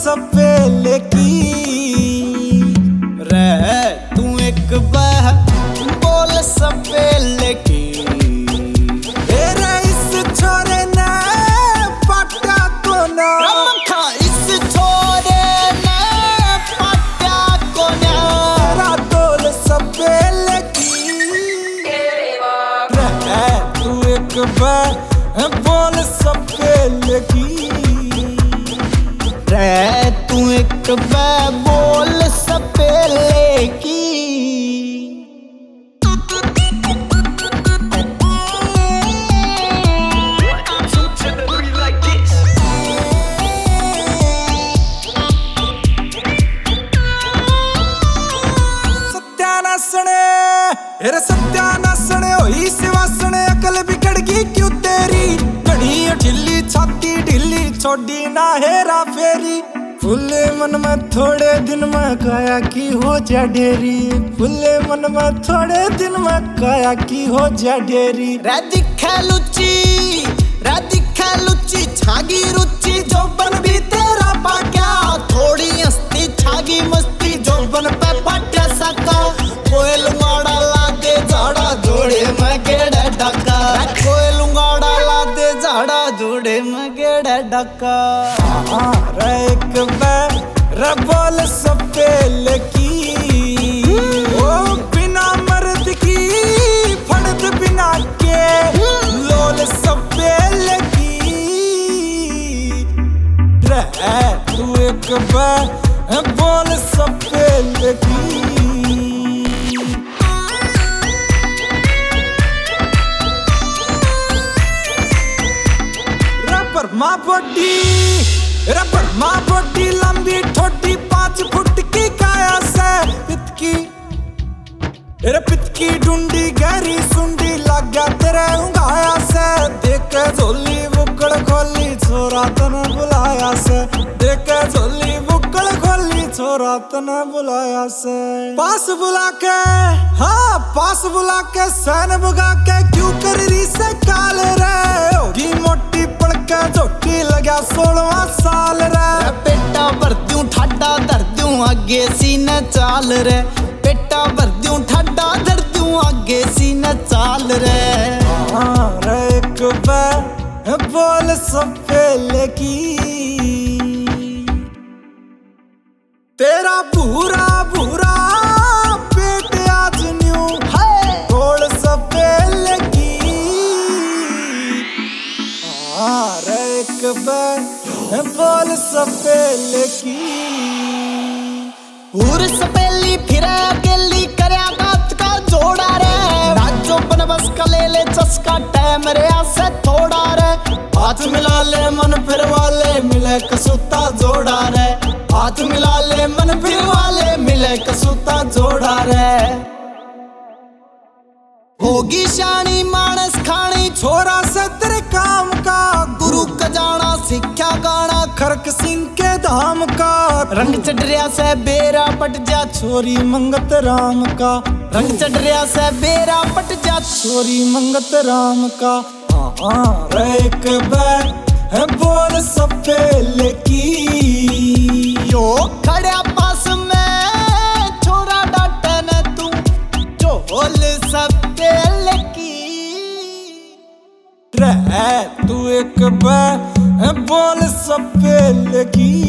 सपेले की रे तू एक बह बोल सपेले की इस छोरे ने पटा को ना इस छोरे ने पटा को ना बोल सपेले की रे तू एक बह बोल सपेले की रे तू एक बह बोल सपेले की सत्यानासने होई सिवासने अकल बिगड़ गई क्यों तेरी घड़ी ढिल्ली छाती ढिल्ली छोड़ी ना हेरा फेरी फुले मन में थोड़े दिन में काया की हो जा ढेरी फुले मन में थोड़े दिन में काया की हो जा ढेरी रे दिखे लुच्ची छागी रुचि जोबन भी तेरा पाक्या थोड़ी हस्ती छागी मस्ती जोबन पे पट्या सका कोई लुंगाड़ा लादे झाड़ा जोड़े में गेड़े डका कोई लुंगाड़ा लादे झाड़ा जोड़े में गेड़े डका रे एक रे बोल सपेले की ओ बिना मर्द की फड़द बिना के लोल सपेले की रे तू एक बोल सपेले की रबर माँ बॉडी लंबी ठोडी 5 फुट की काया से पितकी ढूंढी गहरी सुंडी लग गया तेरे उंगाया से देख झोली बुकड़ खोली छोरा तने बुलाया से देख झोली बुकड़ खोली छोरा तने बुलाया से पास बुला के सैन बुगा के क्यों कर रही से काल रे होगी मोटी पड़के झोटी लगा 16वां साल रे पेटा भर दूं ठाडा धर दूं आगे सीने चाल रे पेटा भर दूं ठाडा धर दूं आगे सीने चाल रे रे एक बोल सपेले की तेरा भूरा भूरा पेट आज न्यू है बोल सपेले की रे एक बोल सपेले की उर सपेली फिर अकेली करया गात का जोड़ा रे नाचो बन बस का ले चस्का टाइम रे से थोड़ा रे हाथ मिला ले मन फिर वाले मिले कसूता जोड़ा रे हाथ मिला ले मन फिर वाले मिले कसूता जोड़ा रे होगी शानी मानस खानी छोरा से तेरे काम का गुरु का जाना सिक्ख्या गाना खरक सिंह के धाम का रंग चढ़रिया से बेरा पट जा छोरी मंगत राम का रंग चढ़रिया से बेरा पट जा छोरी मंगत राम का रे एक बोल सपेले की यो खड़ा पास में छोरा डाटे न तू जो बोल सपेले की रे तू एक बोल सपेले की